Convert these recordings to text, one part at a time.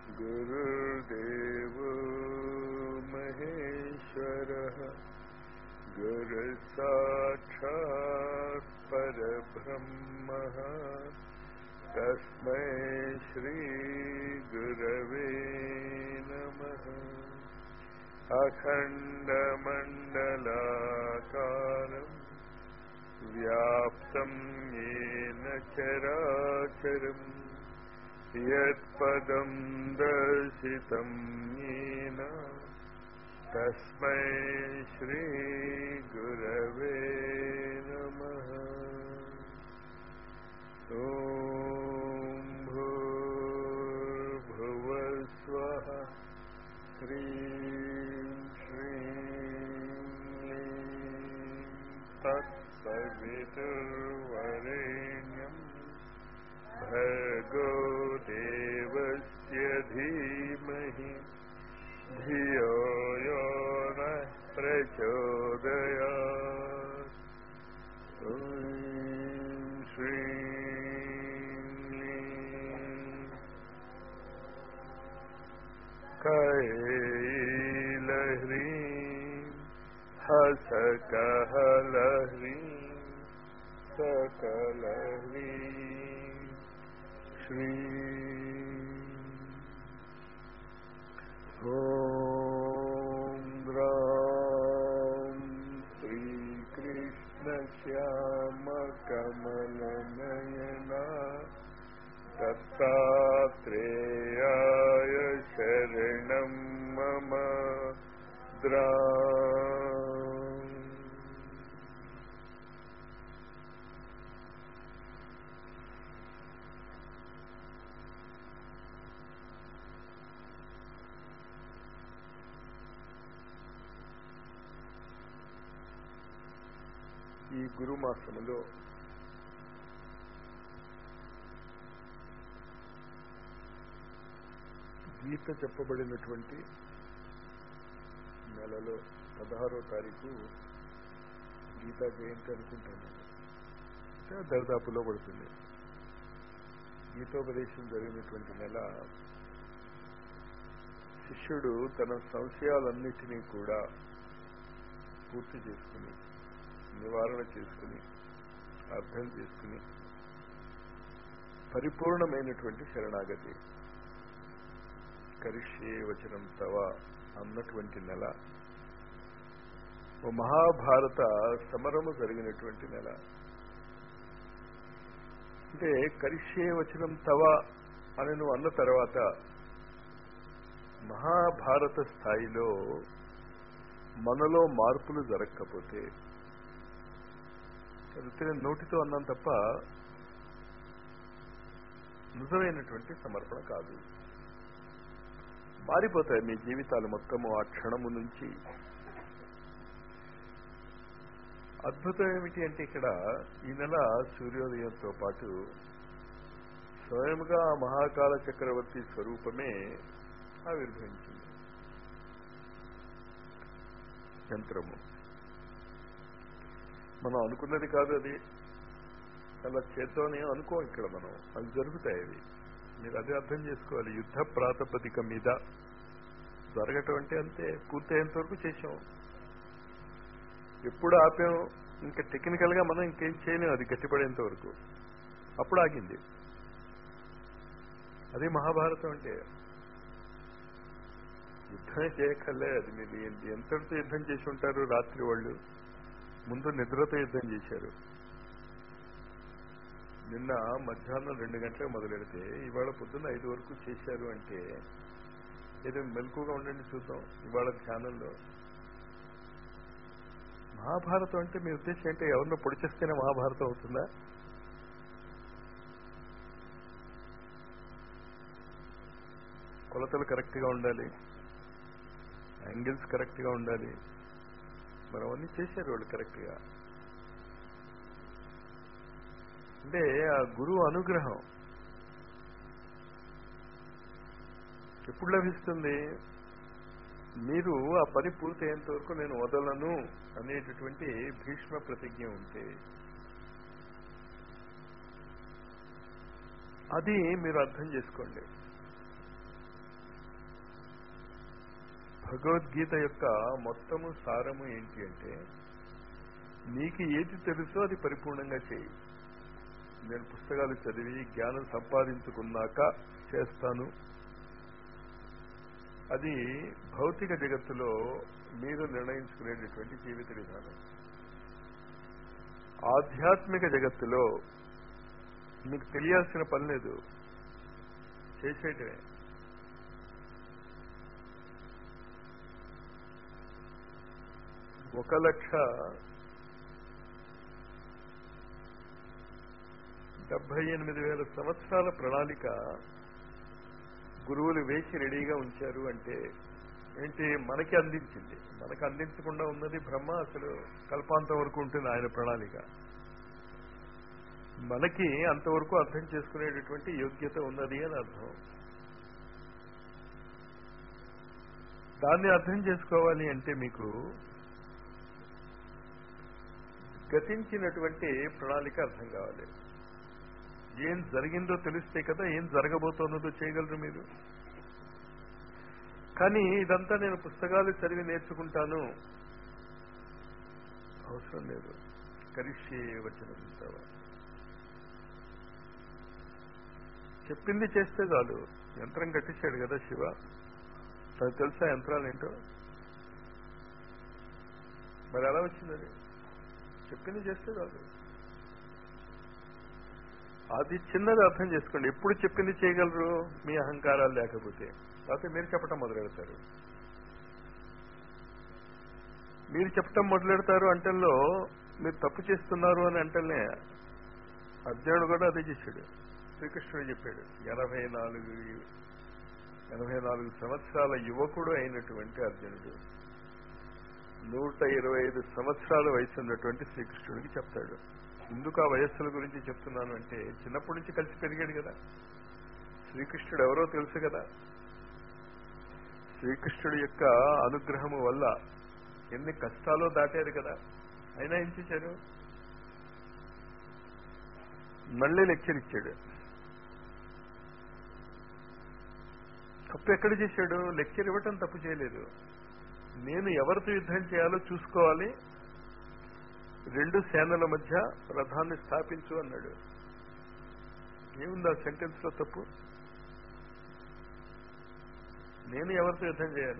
गुरुर्देवो महेश्वरः गुरुसाक्षात् परब्रह्मः तस्मै श्रीगुरवे नमः। अखण्डमण्डलाकारं व्याप्तं येन चराचरम् यत्पदं दर्शितं येन तस्मै श्रीगुरवे नमः। ॐ भूर्भुवस्वः ह्रीं श्रीं तत्सवितुर्वरेण्यं भर्गो देवस्य धीमहि धियो यो नः प्रचोदयात्। ॐ श्रीं कैलह्रीं हसकहलह्रीं सकलह्रीं श्रीं ॐ द्रां श्रीकृष्णश्यामकमलनयना दत्तात्रेयाय शरणं मम ఈ గురుమాసములో గీత చెప్పబడినటువంటి నెలలో 16వ తారీఖు గీతా జయంతి అనుకుంటాను. దరిదాపులో పడుతుంది. గీతోపదేశం జరిగినటువంటి నెల శిష్యుడు తన సంశయాలన్నిటినీ కూడా పూర్తి చేసుకుని నివారణ చేసుకుని అర్థం చేసుకుని పరిపూర్ణమైనటువంటి శరణాగతి కరిష్యే వచనం తవ అన్నటువంటి నెల. ఓ మహాభారత సమరము జరిగినటువంటి నెల. అంటే కరిష్యే వచనం తవ అని నువ్వు అన్న తర్వాత మహాభారత స్థాయిలో మనలో మార్పులు జరగకపోతే అది నోటితో అన్నాం తప్ప నిజమైనటువంటి సమర్పణ కాదు. మారిపోతాయి మీ జీవితాలు మొత్తము ఆ క్షణము నుంచి. అద్భుతం ఏమిటి అంటే ఇక్కడ ఈ నెల సూర్యోదయంతో పాటు స్వయంగా మహాకాల చక్రవర్తి స్వరూపమే ఆవిర్భవించింది. యంత్రము మనం అనుకున్నది కాదు, అది అలా చేద్దామని అనుకో. ఇక్కడ మనం అది జరుగుతాయి. అవి మీరు అదే అర్థం చేసుకోవాలి. యుద్ధ ప్రాతిపదిక మీద జరగటం అంటే అంతే. పూర్తయ్యేంత వరకు చేసాం. ఎప్పుడు ఆపాం? ఇంకా టెక్నికల్ గా మనం ఇంకేం చేయలేం. అది గట్టిపడేంత వరకు. అప్పుడు ఆగింది. అదే మహాభారతం అంటే. యుద్ధమే చేయక్కర్లే. అది మీరు ఎంతటితో యుద్ధం చేసి ఉంటారు? రాత్రి వాళ్ళు ముందు నిద్రతో యుద్ధం చేశారు. నిన్న మధ్యాహ్నం 2 గంటలకు మొదలెడితే ఇవాళ పొద్దున్న 5 వరకు చేశారు అంటే ఏదో మెలకుగా ఉండండి చూద్దాం. ఇవాళ ధ్యానంలో మహాభారతం అంటే మీ ఉద్దేశం అంటే ఎవరినో పొడిచేస్తేనే మహాభారతం అవుతుందా? కొలతలు కరెక్ట్ గా ఉండాలి, యాంగిల్స్ కరెక్ట్ గా ఉండాలి. మరి అవన్నీ చేశారు వాళ్ళు కరెక్ట్ గా. అంటే ఆ గురువు అనుగ్రహం ఎప్పుడు లభిస్తుంది? మీరు ఆ పని పూర్తయ్యేంత వరకు నేను వదలను అనేటటువంటి భీష్మ ప్రతిజ్ఞ ఉంటే అది మీరు అర్థం చేసుకోండి. భగవద్గీత యొక్క మొత్తము సారము ఏంటి అంటే, నీకు ఏది తెలుసో అది పరిపూర్ణంగా చేయి. నేను పుస్తకాలు చదివి జ్ఞానం సంపాదించుకున్నాక చేస్తాను, అది భౌతిక జగత్తులో మీరు నిర్ణయించుకునేటటువంటి జీవిత విధానం. ఆధ్యాత్మిక జగత్తులో మీకు తెలియాల్సిన పని లేదు, చేసేయటమే. ఒక 1,78,000 సంవత్సరాల ప్రణాళిక గురువులు వేసి రెడీగా ఉంచారు అంటే ఏంటి? మనకి అందించింది. మనకు అందించకుండా ఉన్నది బ్రహ్మ. అసలు కల్పాంతం వరకు ఉంటుంది ఆయన ప్రణాళిక. మనకి అంతవరకు అర్థం చేసుకునేటటువంటి యోగ్యత ఉన్నది అని అర్థం. దాన్ని అర్థం చేసుకోవాలి అంటే మీకు గతించినటువంటి ప్రణాళిక అర్థం కావాలి. ఏం జరిగిందో తెలిస్తే కదా ఏం జరగబోతున్నదో చేయగలరు మీరు. కానీ ఇదంతా నేను పుస్తకాలు చదివి నేర్చుకుంటాను, అవసరం లేదు. కరిష్యే వచనంతో చెప్పింది చేస్తే చాలు. యంత్రం కట్టించాడు కదా శివ, తనకు తెలుసా యంత్రాలు ఏంటో? మరి ఎలా వచ్చింది? చెప్పింది చేస్తే చాలు. అది చిన్నది అర్థం చేసుకోండి. ఎప్పుడు చెప్పింది చేయగలరు? మీ అహంకారాలు లేకపోతే. లేకపోతే మీరు చెప్పటం మొదలెడతారు. మీరు చెప్పటం మొదలెడతారు అంటల్లో మీరు తప్పు చేస్తున్నారు అని అంటలే. అర్జునుడు కూడా అదే చేశాడు. శ్రీకృష్ణుడు చెప్పాడు, 84 సంవత్సరాల యువకుడు అయినటువంటి అర్జునుడు 125 సంవత్సరాల వయసు ఉన్నటువంటి శ్రీకృష్ణుడికి చెప్తాడు. ఎందుకు ఆ వయస్సుల గురించి చెప్తున్నాను అంటే, చిన్నప్పటి నుంచి కలిసి పెరిగాడు కదా. శ్రీకృష్ణుడు ఎవరో తెలుసు కదా. శ్రీకృష్ణుడి యొక్క అనుగ్రహము వల్ల ఎన్ని కష్టాలు దాటారు కదా. అయినా ఏం చేశారు? మళ్ళీ లెక్చర్ ఇచ్చాడు. తప్పు ఎక్కడ చేశాడు? లెక్చర్ ఇవ్వటం తప్పు చేయలేదు. నేను ఎవరితో యుద్ధం చేయాలో చూసుకోవాలి, 2 సేనల మధ్య రథాన్ని స్థాపించు అన్నాడు. ఏముంది ఆ సెంటెన్స్ లో తప్పు? నేను ఎవరితో యుద్ధం చేయాలి?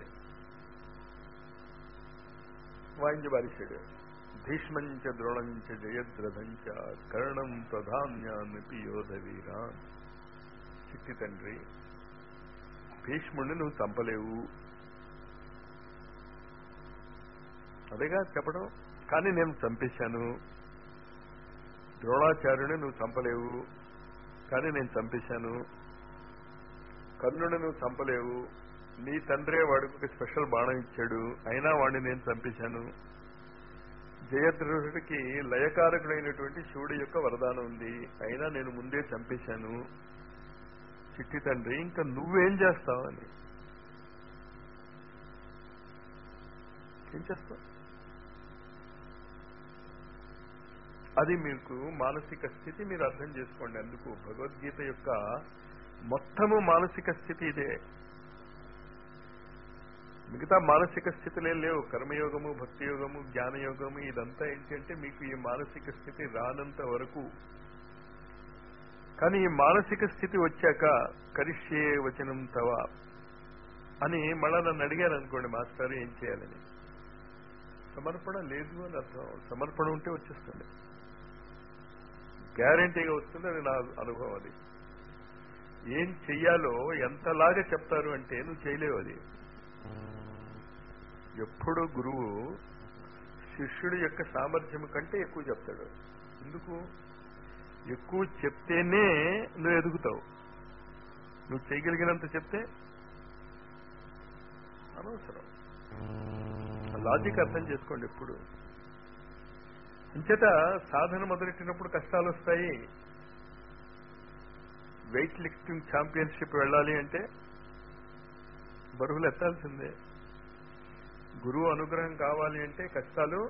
వాయించి బారిశాడు. భీష్మంచ ద్రోణంచ జయద్రథంచ కర్ణం ప్రధాన్యాన్నిపి యోధవీరా. చిట్టి తండ్రి, భీష్ముడిని నువ్వు చంపలేవు, అదేగా చెప్పడం. కానీ నేను చంపేశాను. ద్రోణాచార్యుని నువ్వు చంపలేవు, కానీ నేను చంపేశాను. కర్ణుని నువ్వు చంపలేవు, నీ తండ్రే వాడికి ఒక స్పెషల్ బాణం ఇచ్చాడు, అయినా వాడిని నేను చంపేశాను. జయద్రథుడికి లయకారకుడైనటువంటి శివుడి యొక్క వరదానం ఉంది, అయినా నేను ముందే చంపేశాను. చిట్టి తండ్రి, ఇంకా నువ్వేం చేస్తావు అని. ఏం చేస్తావు? అది మీకు మానసిక స్థితి. మీరు అర్థం చేసుకోండి. అందుకు భగవద్గీత యొక్క మొత్తము మానసిక స్థితి ఇదే. మిగతా మానసిక స్థితులే లేవు. కర్మయోగము, భక్తి యోగము, జ్ఞానయోగము, ఇదంతా ఏంటంటే మీకు ఈ మానసిక స్థితి రానంత వరకు. కానీ ఈ మానసిక స్థితి వచ్చాక కరిష్యే వచనం తవ అని మళ్ళా నన్ను అడిగారు అనుకోండి, మాస్టర్ ఏం చేయాలని. సమర్పణ లేదు అని అర్థం. సమర్పణ ఉంటే వచ్చేస్తుంది, గ్యారంటీగా వస్తుంది. అది నా అనుభవం. అది ఏం చెయ్యాలో ఎంతలాగా చెప్తారు అంటే నువ్వు చేయలేవు. అది ఎప్పుడు గురువు శిష్యుడి యొక్క సామర్థ్యం కంటే ఎక్కువ చెప్తాడు. ఎందుకు? ఎక్కువ చెప్తేనే నువ్వు ఎదుగుతావు. నువ్వు చేయగలిగినంత చెప్తే అనవసరం. లాజిక్ అర్థం చేసుకోండి ఎప్పుడు. అంచేత సాధన మొదలెట్టినప్పుడు కష్టాలు వస్తాయి. వెయిట్ లిఫ్టింగ్ ఛాంపియన్షిప్ వెళ్ళాలి అంటే బరువులు ఎత్తాల్సిందే. గురువు అనుగ్రహం కావాలి అంటే కష్టాలు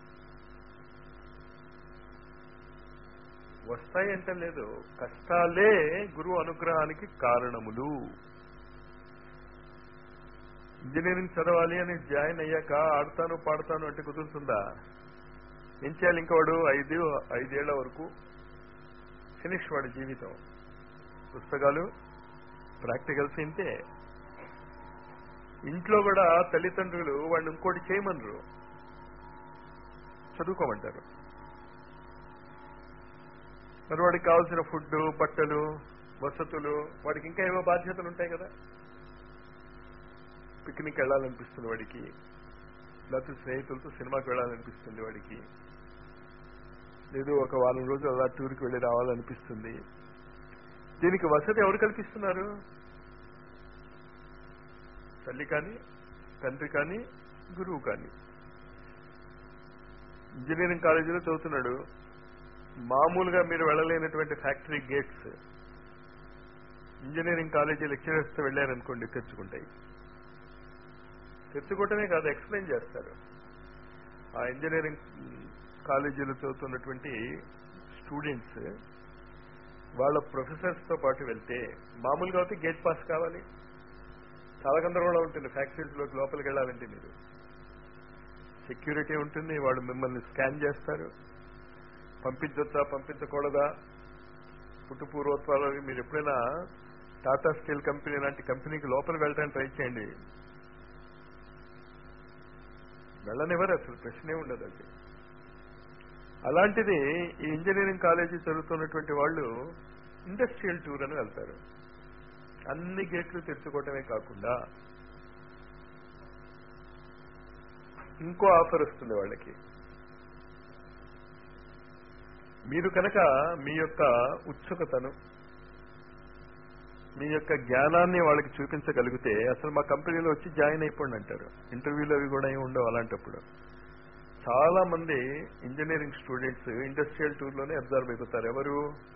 వస్తాయి అంటే లేదు, కష్టాలే గురువు అనుగ్రహానికి కారణములు. ఇంజనీరింగ్ చదవాలి అని జాయిన్ అయ్యాక ఆడతాను పాడతాను అంటే కుదురుతుందా? ఏం చేయాలి? ఇంకా వాడు 5 ఏళ్ల వరకు ఫినిష్ వాడి జీవితం. పుస్తకాలు, ప్రాక్టికల్స్ ఇంతే. ఇంట్లో కూడా తల్లిదండ్రులు వాడిని ఇంకోటి చేయమనరు, చదువుకోమంటారు. మరి వాడికి కావాల్సిన ఫుడ్, బట్టలు, వసతులు, వాడికి ఇంకా ఏవో బాధ్యతలు ఉంటాయి కదా. పిక్నిక్ వెళ్ళాలనిపిస్తుంది వాడికి, లేకపోతే స్నేహితులతో సినిమాకి వెళ్ళాలనిపిస్తుంది వాడికి, లేదు ఒక వారం రోజులు అలా టూర్కి వెళ్ళి రావాలనిపిస్తుంది. దీనికి వసతి ఎవరు కల్పిస్తున్నారు? తల్లి కానీ, తండ్రి కానీ, గురువు కానీ. ఇంజనీరింగ్ కాలేజీలో చదువుతున్నాడు, మామూలుగా మీరు వెళ్ళలేనటువంటి ఫ్యాక్టరీ గేట్స్ ఇంజనీరింగ్ కాలేజీ లెక్చరర్స్తో వెళ్ళారనుకోండి తెచ్చుకుంటాయి. తెచ్చుకోవటమే కాదు, ఎక్స్ప్లెయిన్ చేస్తారు. ఆ ఇంజనీరింగ్ కాలేజీలో చదువుతున్నటువంటి స్టూడెంట్స్ వాళ్ళ ప్రొఫెసర్స్ తో పాటు వెళ్తే, మామూలుగా అయితే గేట్ పాస్ కావాలి, చాలా గందరగోళం ఉంటుంది. ఫ్యాక్టరీస్లోకి లోపలికి వెళ్ళాలంటే మీరు సెక్యూరిటీ ఉంటుంది, వాళ్ళు మిమ్మల్ని స్కాన్ చేస్తారు. పంపించొచ్చా పంపించకూడదా, పుట్టుపూర్వత్వాలు. మీరు ఎప్పుడైనా టాటా స్టీల్ కంపెనీ లాంటి కంపెనీకి లోపలికి వెళ్ళడానికి ట్రై చేయండి, వెళ్ళనివ్వరు, అసలు ప్రశ్నే ఉండదు అది. అలాంటిది ఈ ఇంజనీరింగ్ కాలేజీ చదువుతున్నటువంటి వాళ్ళు ఇండస్ట్రియల్ టూర్ అని వెళ్తారు. అన్ని గేట్లు తెచ్చుకోవటమే కాకుండా ఇంకో ఆఫర్ వస్తుంది వాళ్ళకి. మీరు కనుక మీ యొక్క ఉత్సుకతను, మీ యొక్క జ్ఞానాన్ని వాళ్ళకి చూపించగలిగితే అసలు మా కంపెనీలో వచ్చి జాయిన్ అయిపోండి అంటారు. ఇంటర్వ్యూలు అవి కూడా ఏమి ఉండవు. అలాంటప్పుడు చాలా మంది ఇంజనీరింగ్ స్టూడెంట్స్ ఇండస్ట్రియల్ టూర్లోనే అబ్జర్వ్ అయిపోతారు. ఎవరు?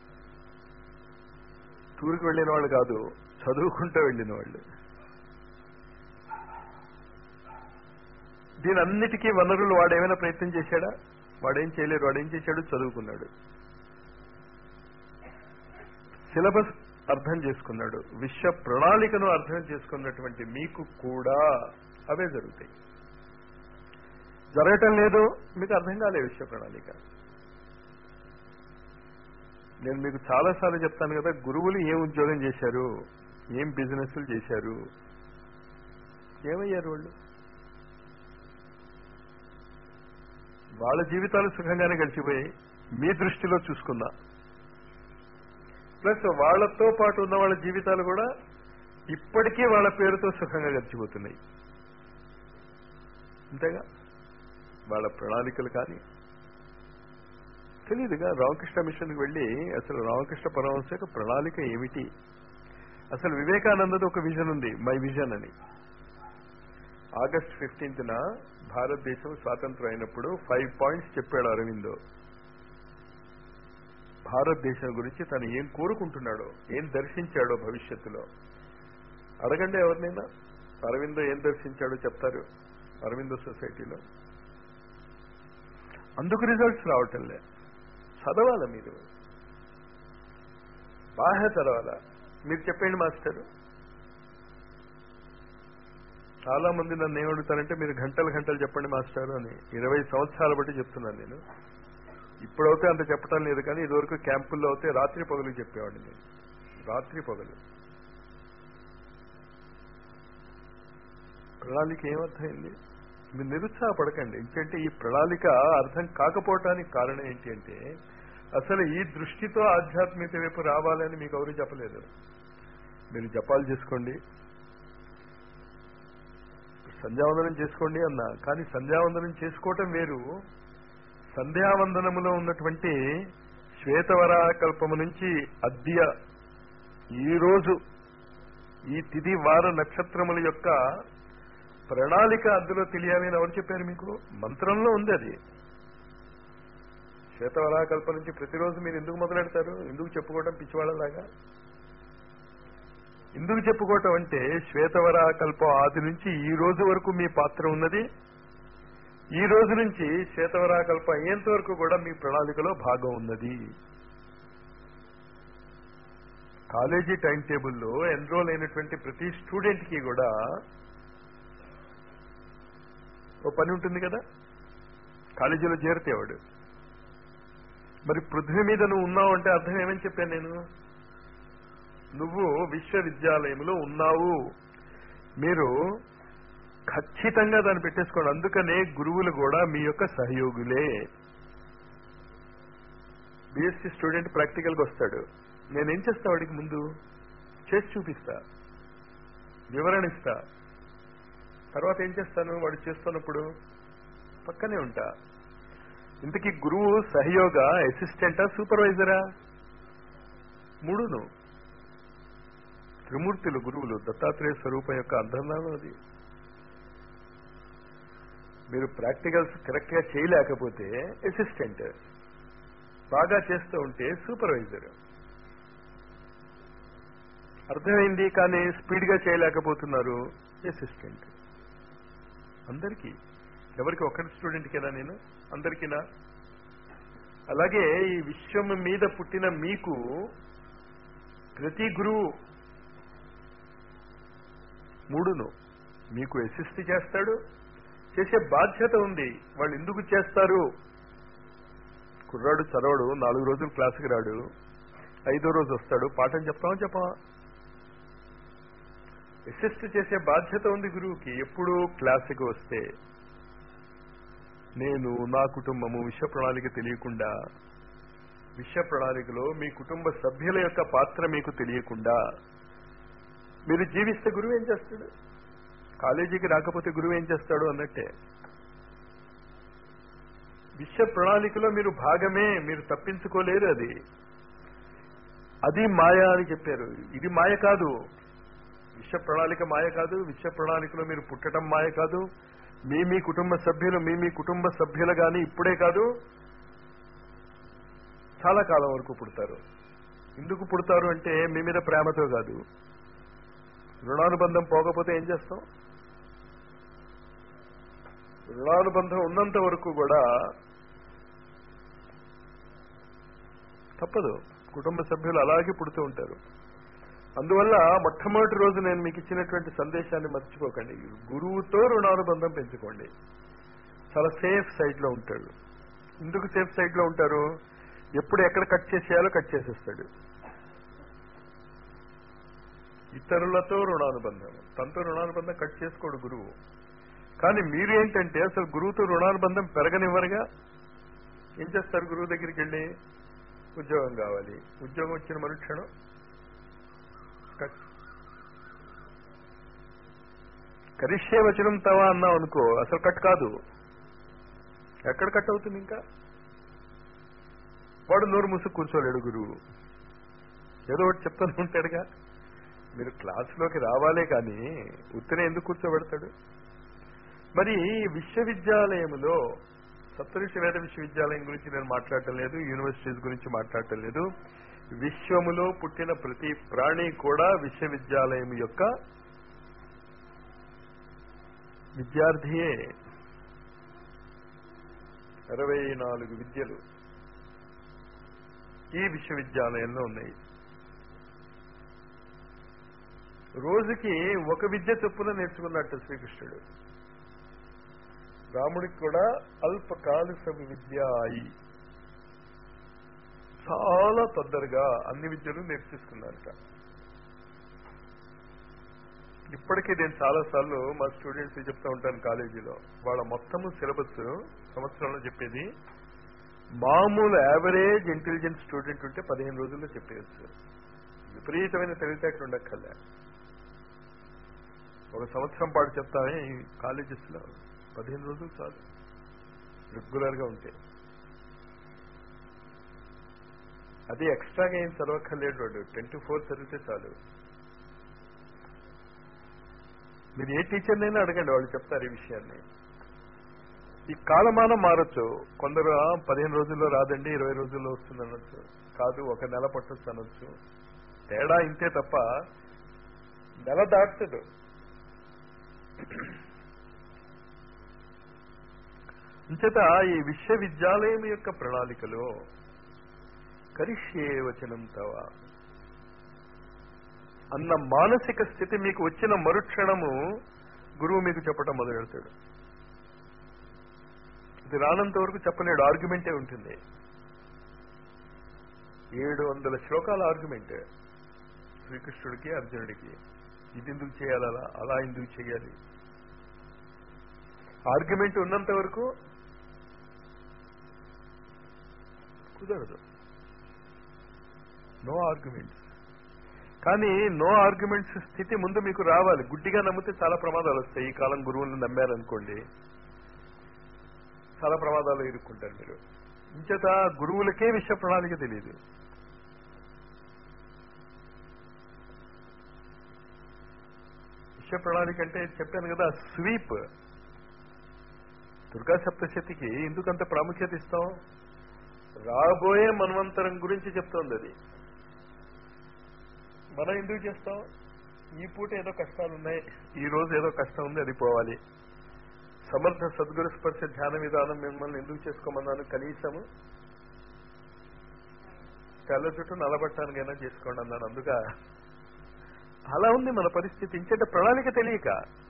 టూర్కి వెళ్ళిన వాళ్ళు కాదు, చదువుకుంటూ వెళ్ళిన వాళ్ళు. దీని అన్నిటికీ వనరులు వాడేమైనా ప్రయత్నం చేశాడా? వాడేం చేయలేరు. వాడేం చేశాడు? చదువుకున్నాడు, సిలబస్ అర్థం చేసుకున్నాడు, విశ్వ ప్రణాళికను అర్థం చేసుకున్నటువంటి మీకు కూడా అవే జరుగుతాయి. జరగటం లేదు, మీకు అర్థం కాలే విశ్వ ప్రణాళిక. నేను మీకు చాలాసార్లు చెప్తాను కదా, గురువులు ఏం ఉద్యోగం చేశారు, ఏం బిజినెస్లు చేశారు, ఏమయ్యారు వాళ్ళు? వాళ్ళ జీవితాలు సుఖంగానే గడిచిపోయాయి మీ దృష్టిలో చూసుకున్నా. ప్లస్ వాళ్లతో పాటు ఉన్న వాళ్ళ జీవితాలు కూడా ఇప్పటికీ వాళ్ళ పేరుతో సుఖంగా గడిచిపోతున్నాయి. అంతేగా? వాళ్ళ ప్రణాళికలు కానీ తెలియదుగా. రామకృష్ణ మిషన్కి వెళ్ళి అసలు రామకృష్ణ పరమహంస యొక్క ప్రణాళిక ఏమిటి, అసలు వివేకానందది ఒక విజన్ ఉంది, మై విజన్ అని. ఆగస్ట్ 15న భారతదేశం స్వాతంత్రం అయినప్పుడు 5 పాయింట్స్ చెప్పాడు అరవిందో. భారతదేశం గురించి తను ఏం కోరుకుంటున్నాడో, ఏం దర్శించాడో భవిష్యత్తులో. అడగండి ఎవరినైనా, అరవిందో ఏం దర్శించాడో చెప్తారు అరవిందో సొసైటీలో. అందుకు రిజల్ట్స్ రావటంలే. చదవాలా, మీరు బాగా చదవాలా. మీరు చెప్పండి మాస్టర్. చాలా మంది నన్ను ఏమడుగుతారంటే, మీరు గంటలు గంటలు చెప్పండి మాస్టర్ అని. 20 సంవత్సరాల బట్టి చెప్తున్నాను నేను. ఇప్పుడైతే అంత చెప్పటం లేదు, కానీ ఇదివరకు క్యాంపుల్లో అయితే రాత్రి పగలు చెప్పేవాడిని నేను. రాత్రి పగలు. ప్రణాళిక ఏమర్థమైంది? మీరు నిరుత్సాహపడకండి. ఎందుకంటే ఈ ప్రణాళిక అర్థం కాకపోవటానికి కారణం ఏంటి అంటే, అసలు ఈ దృష్టితో ఆధ్యాత్మికత వైపు రావాలని మీకు ఎవరు చెప్పలేదు. మీరు జపాలు చేసుకోండి, సంధ్యావందనం చేసుకోండి అన్నా, కానీ సంధ్యావందనం చేసుకోవటం వేరు. సంధ్యావందనములో ఉన్నటువంటి శ్వేతవరాహకల్పము నుంచి అద్య ఈ రోజు ఈ తిథి వార నక్షత్రముల యొక్క ప్రణాళిక అందులో తెలియాలి అని ఎవరు చెప్పారు మీకు? మంత్రంలో ఉంది అది. శ్వేతవరాహకల్ప నుంచి ప్రతిరోజు మీరు ఎందుకు మొదలెడతారు? ఎందుకు చెప్పుకోవడం పిచ్చివాళ్ళలాగా? ఎందుకు చెప్పుకోవటం అంటే, శ్వేతవరాహకల్పం ఆది నుంచి ఈ రోజు వరకు మీ పాత్ర ఉన్నది. ఈ రోజు నుంచి శ్వేతవరాహకల్పం అయ్యేంత వరకు కూడా మీ ప్రణాళికలో భాగం ఉన్నది. కాలేజీ టైం టేబుల్లో ఎన్రోల్ అయినటువంటి ప్రతి స్టూడెంట్ కి కూడా ఓ పని ఉంటుంది కదా, కాలేజీలో చేరితే వాడు. మరి పృథ్వీ మీద నువ్వు ఉన్నావు అంటే అర్థం ఏమని చెప్పాను నేను? నువ్వు విశ్వవిద్యాలయంలో ఉన్నావు. మీరు ఖచ్చితంగా దాన్ని పెట్టేసుకోండి. అందుకనే గురువులు కూడా మీ యొక్క సహయోగులే. బిఎస్సీ స్టూడెంట్ ప్రాక్టికల్గా వస్తాడు, నేనేం చేస్తా వాడికి ముందు చేసి చూపిస్తా, వివరణ ఇస్తా. తర్వాత ఏం చేస్తాను, వాడు చేస్తున్నప్పుడు పక్కనే ఉంటా. ఇంతకీ గురువు సహయోగ, అసిస్టెంటా, సూపర్వైజరా? మూడును. త్రిమూర్తులు గురువులు. దత్తాత్రేయ స్వరూపం యొక్క అర్థంలో అది. మీరు ప్రాక్టికల్స్ కరెక్ట్ గా చేయలేకపోతే అసిస్టెంట్, బాగా చేస్తూ ఉంటే సూపర్వైజర్. అర్థమైంది. కానీ స్పీడ్ గా చేయలేకపోతున్నారు, అసిస్టెంట్. అందరికీ, ఎవరికి ఒక్కరి స్టూడెంట్కేనా నేను? అందరికీనా? అలాగే ఈ విశ్వం మీద పుట్టిన మీకు ప్రతి గురువు మూడును మీకు అసిస్ట్ చేస్తాడు, చేసే బాధ్యత ఉంది. వాళ్ళు ఎందుకు చేస్తారు? కుర్రాడు చదవడు, 4 రోజులు క్లాసుకి రాడు, 5వ రోజు వస్తాడు, పాఠం చెప్తామా చెప్పమా? అసిస్ట్ చేసే బాధ్యత ఉంది గురువుకి. ఎప్పుడు క్లాసుకి వస్తే నేను నా కుటుంబము విశ్వ ప్రణాళిక తెలియకుండా, విశ్వ ప్రణాళికలో మీ కుటుంబ సభ్యుల యొక్క పాత్ర మీకు తెలియకుండా మీరు జీవిస్తే గురువు ఏం చేస్తాడు? కాలేజీకి రాకపోతే గురువు ఏం చేస్తాడు అన్నట్టే. విశ్వ ప్రణాళికలో మీరు భాగమే, మీరు తప్పించుకోలేరు. అది మాయ అని చెప్పారు. ఇది మాయ కాదు. విశ్వ ప్రణాళిక మాయ కాదు. విశ్వ ప్రణాళికలో మీరు పుట్టడం మాయ కాదు. మీ కుటుంబ సభ్యులు మీ కుటుంబ సభ్యులు కానీ ఇప్పుడే కాదు, చాలా కాలం వరకు పుడతారు. ఎందుకు పుడతారు అంటే మీ మీద ప్రేమతో కాదు. రుణానుబంధం పోకపోతే ఏం చేస్తాం? రుణానుబంధం ఉన్నంత వరకు కూడా తప్పదు, కుటుంబ సభ్యులు అలాగే పుడుతూ ఉంటారు. అందువల్ల మొట్టమొదటి రోజు నేను మీకు ఇచ్చినటువంటి సందేశాన్ని మర్చిపోకండి. గురువుతో రుణానుబంధం పెంచుకోండి. చాలా సేఫ్ సైడ్ లో ఉంటాడు. ఎందుకు సేఫ్ సైడ్ లో ఉంటారు? ఎప్పుడు ఎక్కడ కట్ చేసేయాలో కట్ చేసేస్తాడు. ఇతరులతో రుణానుబంధం, తనతో రుణానుబంధం కట్ చేసుకోడు గురువు. కానీ మీరు ఏంటంటే అసలు గురువుతో రుణానుబంధం పెరగనివ్వరుగా. ఏం చేస్తారు? గురువు దగ్గరికి వెళ్ళి ఉద్యోగం కావాలి, ఉద్యోగం వచ్చిన మరుక్షణం కట్. కరిష్యే వచనం తవా అన్నావు అనుకో, అసలు కట్ కాదు. ఎక్కడ కట్ అవుతుంది? ఇంకా వాడు నోరు మూసుకు కూర్చోలేడు గురువు, ఏదో ఒకటి చెప్తాను ఉంటాడుగా. మీరు క్లాసులోకి రావాలే కానీ ఉత్తనే ఎందుకు కూర్చోబెడతాడు? మరి విశ్వవిద్యాలయంలో, సప్తఋషి వేద విశ్వవిద్యాలయం గురించి నేను మాట్లాడటం లేదు, యూనివర్సిటీస్ గురించి మాట్లాడటం లేదు. విశ్వములో పుట్టిన ప్రతి ప్రాణి కూడా విశ్వవిద్యాలయం యొక్క విద్యార్థియే. 64 విద్యలు ఈ విశ్వవిద్యాలయంలో ఉన్నాయి. రోజుకి ఒక విద్య చొప్పున నేర్చుకున్నట్టు శ్రీకృష్ణుడు. రాముడికి కూడా అల్పకాలిక విద్య అయి చాలా తొందరగా అన్ని విద్యలు నేర్చేసుకున్నారట. ఇప్పటికీ నేను చాలాసార్లు మా స్టూడెంట్స్ చెప్తూ ఉంటాను కాలేజీలో, వాళ్ళ మొత్తము సిలబస్ సంవత్సరంలో చెప్పేది మామూలు యావరేజ్ ఇంటెలిజెంట్ స్టూడెంట్ ఉంటే 15 రోజుల్లో చెప్పేయచ్చు. విపరీతమైన తెలివితేటలు ఉండక్కర్లే. ఒక సంవత్సరం పాటు చెప్తామే ఈ కాలేజెస్ లో 15 రోజులు చాలు, రెగ్యులర్ గా ఉంటే. అది ఎక్స్ట్రాగా ఏం చదవక్కర్లేడు వాడు, 10 to 4 చదివితే చాలు. మీరు ఏ టీచర్నైనా అడగండి, వాళ్ళు చెప్తారు ఈ విషయాన్ని. ఈ కాలమానం మారచ్చు. కొందరు 15 రోజుల్లో రాదండి 20 రోజుల్లో వస్తుంది అనొచ్చు, కాదు 1 నెల పట్టొచ్చు అనొచ్చు. తేడా ఇంతే తప్ప నెల దాటుతుంది. అంచేత ఈ విశ్వవిద్యాలయం యొక్క ప్రణాళికలో కరిష్యే వచనం తవ అన్న మానసిక స్థితి మీకు వచ్చిన మరుక్షణము గురువు మీకు చెప్పటం మొదలెడతాడు. ఇది రానంత వరకు చెప్పలేడు, ఆర్గ్యుమెంటే ఉంటుంది. 700 శ్లోకాల ఆర్గ్యుమెంట్ శ్రీకృష్ణుడికి అర్జునుడికి. ఇది ఎందుకు చేయాలి, అలా అలా ఎందుకు చేయాలి, ఆర్గ్యుమెంట్ ఉన్నంత వరకు కుదరదు. No arguments. కానీ నో ఆర్గ్యుమెంట్స్ స్థితి ముందు మీకు రావాలి. గుడ్డిగా నమ్మితే చాలా ప్రమాదాలు వస్తాయి. ఈ కాలం గురువులను నమ్మారనుకోండి, చాలా ప్రమాదాలు ఇరుక్కుంటారు మీరు. ఇంచేత గురువులకే విషయ ప్రణాళిక తెలియదు. విషయ ప్రణాళిక అంటే చెప్పాను కదా, స్వీప్. దుర్గా సప్తశతికి ఎందుకంత ప్రాముఖ్యత ఇస్తాం? రాబోయే మన్వంతరం గురించి చెప్తోంది అది. మనం ఎందుకు చేస్తాం? ఈ పూట ఏదో కష్టాలు ఉన్నాయి, ఈ రోజు ఏదో కష్టం ఉంది, అది పోవాలి. సమర్థ సద్గురు స్పర్శ ధ్యాన విధానం మిమ్మల్ని ఎందుకు చేసుకోమన్నాను? కనీసము తెల్ల చుట్టూ నలబట్టానికైనా చేసుకోండి అన్నాను. అందుక అలా ఉంది మన పరిస్థితి. ఇంచేట ప్రణాళిక తెలియక.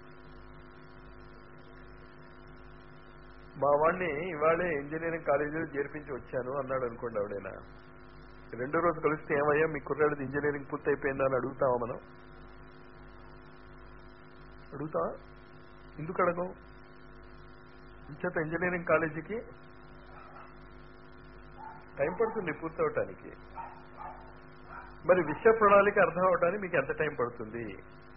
మా వాడిని ఇవాళే ఇంజనీరింగ్ కాలేజీలో చేర్పించి వచ్చాను అన్నాడు అనుకోండి. ఆవిడైనా రెండో రోజు కలిస్తే ఏమయ్యా మీ కుర్రాడిది ఇంజనీరింగ్ పూర్తి అయిపోయిందా అని అడుగుతావా? మనం అడుగుతావా? ఎందుకు అడగం? ఇంచేత ఇంజనీరింగ్ కాలేజీకి టైం పడుతుంది పూర్తవటానికి. మరి విషయ ప్రణాళిక అర్థం అవటానికి మీకు ఎంత టైం పడుతుంది?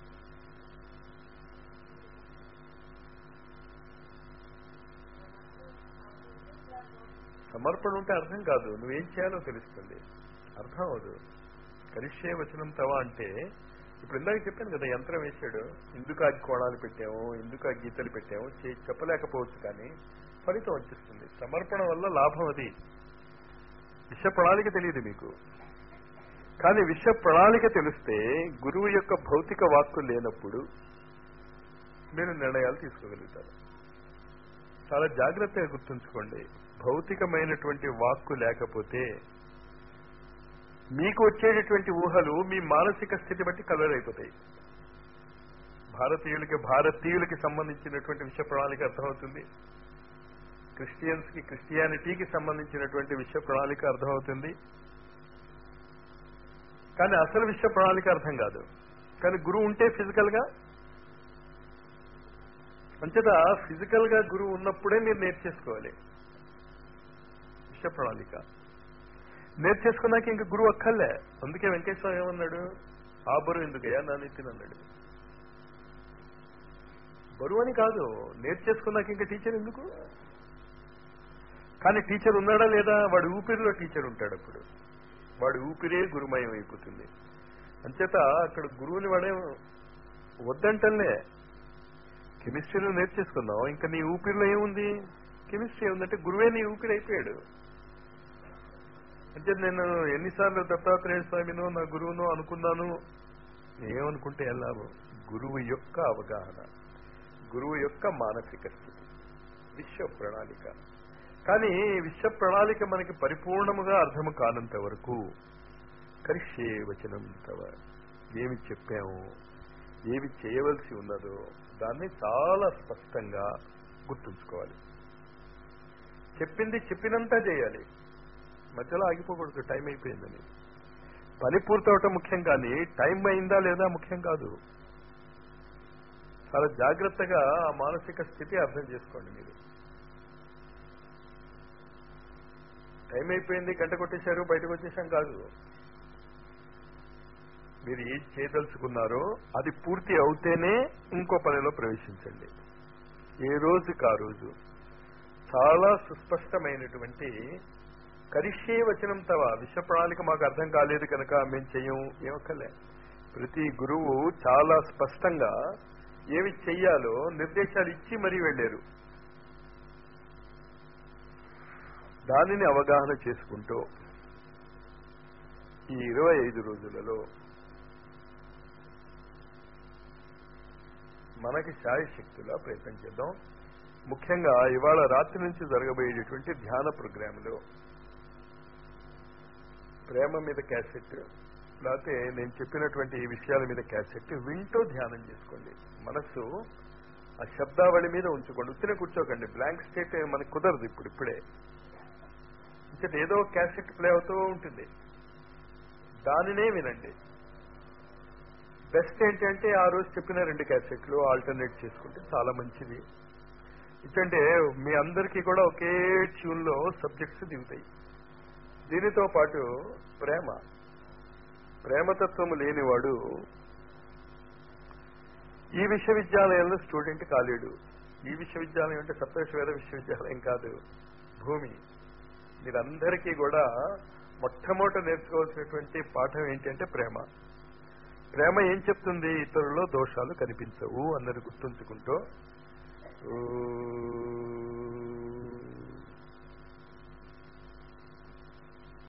సమర్పణ ఉంటే అర్థం కాదు, నువ్వేం చేయాలో తెలుస్తుంది, అర్థం అవదు. కరిష్యే వచనం తవా అంటే ఇప్పుడు ఇందాక చెప్పాను కదా, యంత్రం వేసాడు, ఎందుకు ఆ కోణాలు పెట్టాము, ఎందుకు ఆ గీతలు పెట్టాము చెప్పలేకపోవచ్చు, కానీ ఫలితం వచ్చేస్తుంది. సమర్పణ వల్ల లాభం అది. విషయ ప్రణాళిక తెలియదు మీకు. కానీ విషయ ప్రణాళిక తెలిస్తే గురువు యొక్క భౌతిక వాక్కు లేనప్పుడు మీరు నిర్ణయాలు తీసుకోగలుగుతారు. చాలా జాగ్రత్తగా గుర్తుంచుకోండి. భౌతికమైనటువంటి వాక్కు లేకపోతే మీకు వచ్చేటటువంటి ఊహలు మీ మానసిక స్థితి బట్టి కలర్ అయిపోతాయి. భారతీయులకి సంబంధించినటువంటి విషయ ప్రణాళిక అర్థమవుతుంది, క్రిస్టియన్స్ కి క్రిస్టియానిటీకి సంబంధించినటువంటి విషయ ప్రణాళిక అర్థమవుతుంది, కానీ అసలు విషయ ప్రణాళిక అర్థం కాదు. కానీ గురువు ఉంటే ఫిజికల్ గా, అంచేత ఫిజికల్ గా గురువు ఉన్నప్పుడే మీరు నేర్చేసుకోవాలి విషయ ప్రణాళిక. నేర్చేసుకున్నాక ఇంక గురువు అక్కర్లే. అందుకే వెంకటేశ్వర ఏమన్నాడు? ఆ బరువు ఎందుకయ్యా నా నెత్తిన అన్నాడు. బరువు అని కాదు, నేర్చేసుకున్నాక ఇంకా టీచర్ ఎందుకు? కానీ టీచర్ ఉన్నాడా లేదా? వాడి ఊపిరిలో టీచర్ ఉంటాడు. అప్పుడు వాడి ఊపిరే గురుమయం అయిపోతుంది. అంచేత అక్కడ గురువుని వాడే వద్దంటలే. కెమిస్ట్రీలో నేర్చేసుకున్నావు, ఇంకా నీ ఊపిరిలో ఏముంది? కెమిస్ట్రీ ఏముందంటే గురువే నీ ఊపిరి అయిపోయాడు. అంటే నేను ఎన్నిసార్లు దత్తాత్రేయ స్వామినో నా గురువునో అనుకున్నాను. ఏమనుకుంటే ఎలాగో గురువు యొక్క అవగాహన, గురువు యొక్క మానసిక స్థితి, విశ్వ ప్రణాళిక. కానీ విశ్వ ప్రణాళిక మనకి పరిపూర్ణముగా అర్థము కానంత వరకు కరిష్యే వచనం తవ, ఏమి చెప్పాము, ఏమి చేయవలసి ఉన్నదో దాన్ని చాలా స్పష్టంగా గుర్తుంచుకోవాలి. చెప్పింది చెప్పినంతా చేయాలి, మధ్యలో ఆగిపోకూడదు. టైం అయిపోయిందని. పని పూర్తవటం ముఖ్యం, కానీ టైం అయిందా లేదా ముఖ్యం కాదు. చాలా జాగ్రత్తగా ఆ మానసిక స్థితి అర్థం చేసుకోండి. మీరు టైం అయిపోయింది, గంట కొట్టేశారు, బయటకు వచ్చేసాం కాదు. మీరు ఏం చేయదలుచుకున్నారో అది పూర్తి అవుతేనే ఇంకో పనిలో ప్రవేశించండి. ఏ రోజుకి ఆ రోజు చాలా సుస్పష్టమైనటువంటి కరిష్యే వచనం తవ, విశ్వ ప్రణాళిక మాకు అర్థం కాలేదు కనుక మేము చెయ్యం ఏమక్కర్లే. ప్రతి గురువు చాలా స్పష్టంగా ఏమి చెయ్యాలో నిర్దేశాలు ఇచ్చి మరీ వెళ్ళారు. దానిని అవగాహన చేసుకుంటూ ఈ 25 రోజులలో మనకి శాయశక్తులా ప్రయత్నం చేద్దాం. ముఖ్యంగా ఇవాళ రాత్రి నుంచి జరగబోయేటటువంటి ధ్యాన ప్రోగ్రాంలో ప్రేమ మీద క్యాసెట్, లేకపోతే నేను చెప్పినటువంటి ఈ విషయాల మీద క్యాసెట్ వింటూ ధ్యానం చేసుకోండి. మనస్సు ఆ శబ్దావళి మీద ఉంచుకోండి. ఉత్తినే కూర్చోకండి. బ్లాంక్ స్టేట్ మనకు కుదరదు ఇప్పుడే. ఏదో క్యాసెట్ ప్లే అవుతూ ఉంటుంది, దానినే వినండి. బెస్ట్ ఏంటంటే ఆ రోజు చెప్పిన 2 క్యాసెట్లు ఆల్టర్నేట్ చేసుకుంటే చాలా మంచిది. ఎందుకంటే మీ అందరికీ కూడా ఒకే ట్యూన్ లో సబ్జెక్ట్స్ దిగుతాయి. దీనితో పాటు ప్రేమతత్వము లేనివాడు ఈ విశ్వవిద్యాలయంలో స్టూడెంట్ కాలేడు. ఈ విశ్వవిద్యాలయం అంటే సప్తవిశ్వేద విశ్వవిద్యాలయం కాదు, భూమి. మీరందరికీ కూడా మొట్టమొదట నేర్చుకోవాల్సినటువంటి పాఠం ఏంటంటే ప్రేమ ఏం చెప్తుంది? ఇతరుల్లో దోషాలు కనిపించవు అన్నది గుర్తుంచుకుంటూ